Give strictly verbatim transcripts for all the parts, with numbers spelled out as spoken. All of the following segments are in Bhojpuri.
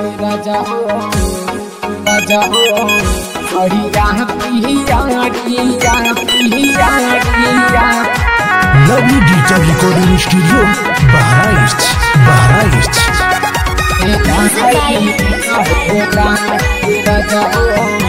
राजा हो राजा हो हरिया पिया पिया पिया पिया lovely digital recording studio Bahraich Bahraich राजा हो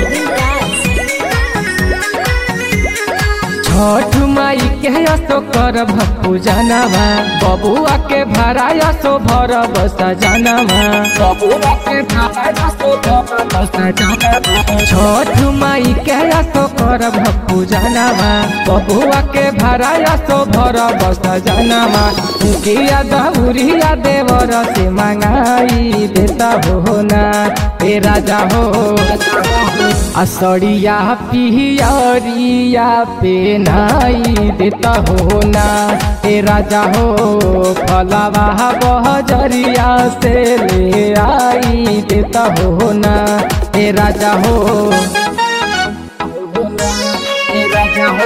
छठ माई के असो कर भक्तु जानवा बबुआ के भराया सो भर बसा जानवा बबुआ के भराया सो भर बसा जानवा छठ माई के असो कर भक्तु जानवा बबुआ के भराया सो भर बसा जानवा किया दहुरिया देवर से मंगाई देता हो ना ए राजा हो असड़िया पियरिया पे नाई देता हो ना ए राजा हो फलावा बहजरिया से ले आई देता हो ना ए राजा हो ए राजा हो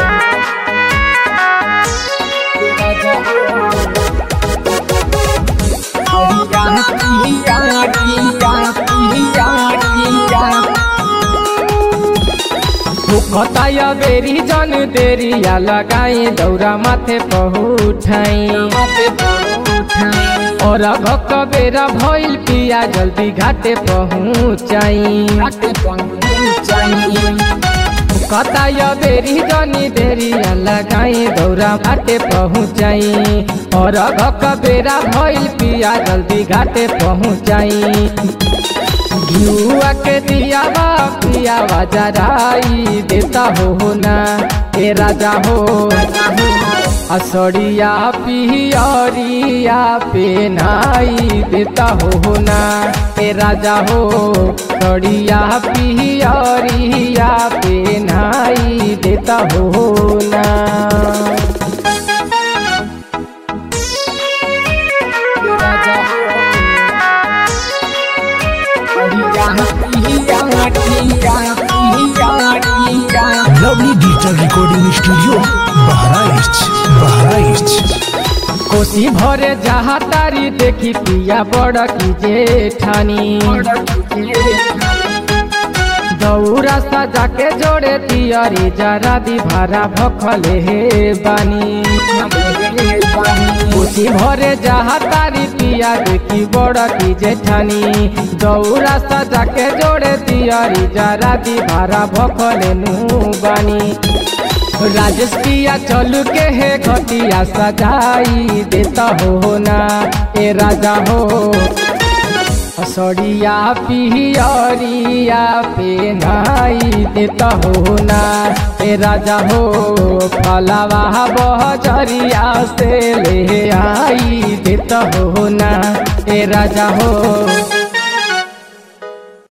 बताया बेरी जन देरिया लगाई दौरा माथे पहुँचाई और भक्त बेरा भइल पिया जल्दी घाटे पहुँचाई कताया बेरी जनी देरिया लगाई दौरा घाटे पहुँचाई और भक्त बेरा भइल पिया जल्दी घाटे पहुँचाई घिउआ के दियावा पियावा जराई देता हो ना ए राजा हो असड़िया पियरिया पे नाई देता हो ना ए राजा हो सड़िया पियरिया पे नाई देता हो ना lovely digital recording studio Bahraich Bahraich कोसी भरे जहा तारी देखी पिया बड़ की जेठानी दौरा सजा के जोड़े तियरी जरा दी भारा भखले हे बानी कोसी भरे जहा तारी पिया देखी बड़ की जेठानी दौरा सजा के जोड़े तियरी जरा दी भारा भखले नु बानी राजेश पिया चलू के है घटिया सजाई देता हो ना ए राजा हो सड़िया पियरिया पे नाई देता हो ना ए राजा हो फलावा बहजरिया से ले आई देता हो ना ए राजा हो।